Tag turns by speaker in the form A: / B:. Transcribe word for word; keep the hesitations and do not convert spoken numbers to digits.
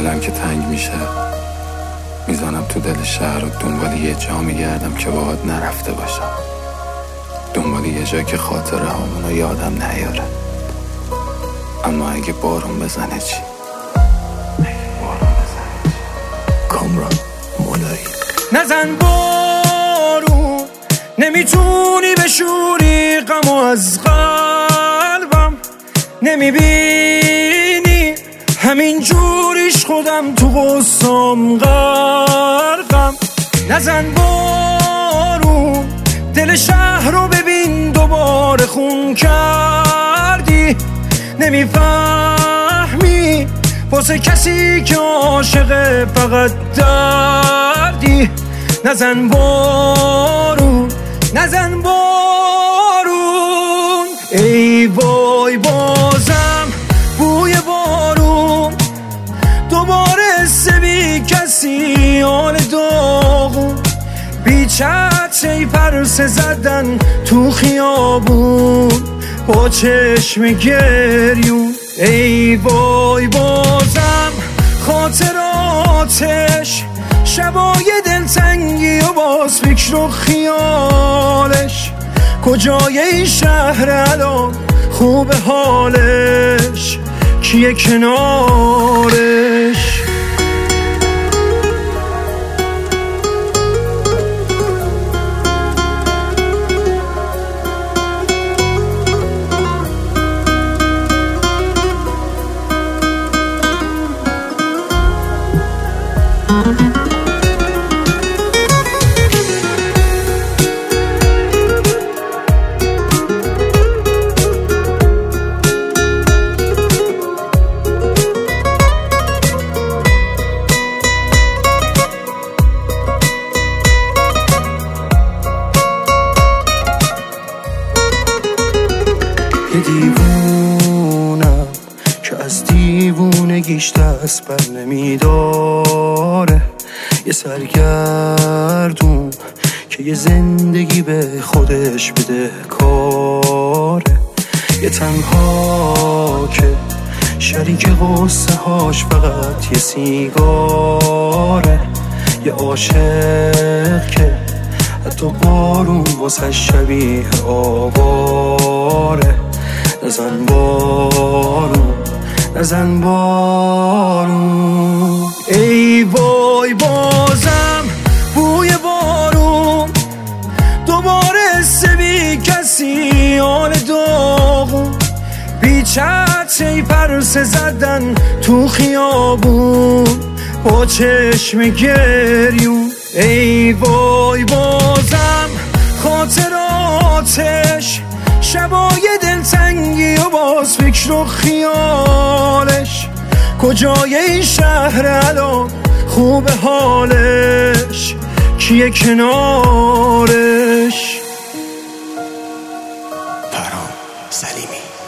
A: دلم که تنگ میشه میزنم تو دل شهر و دنبال یه جا میگردم که باهات نرفته باشم، دنبال یه جا که خاطره هامونو یادم نیاره. اما اگه بارون بزنه چی؟ بارون بزنه کامران مولایی.
B: نزن بارون، نمیتونی بشوری غمو از قلبم، نمیبینی همین جوریش خودم تو غصام غرقم. نزن بارون، دل شهر رو ببین دوباره خون کردی، نمیفهمی واسه کسی که عاشق فقط دردی. نزن بارون، نزن بارون، ای وای بازم بوی بارون، دوباره سبی کسی آل داغون، بی چتری پرسه زدن تو خیابون با چشم گریون. ای وای بازم خاطراتش، شبای دلتنگی و باز فکر و خیالش، کجای این شهر الان خوب حالش، کیه کنارش؟
C: یه دیوونم که از دیوونگیش دست بر نمیداره، یه سرگردون که یه زندگی به خودش بده کاره، یه تنها که شریک غصه هاش فقط یه سیگاره، یه عاشق که حتی بارون واسه شبیه آواره. نزن بارون، نزن بارون،
B: ای وای بازم بوی بارون، دوباره سبی کسی آل داغون، بی چتری پرسه زدن تو خیابون با چشم گریون. ای وای بازم خاطراتش، شبای دلتنگی و باز فکر و خیالش، کجای این شهر الان خوب حالش، کیه کنارش؟
A: پرام سلیمی.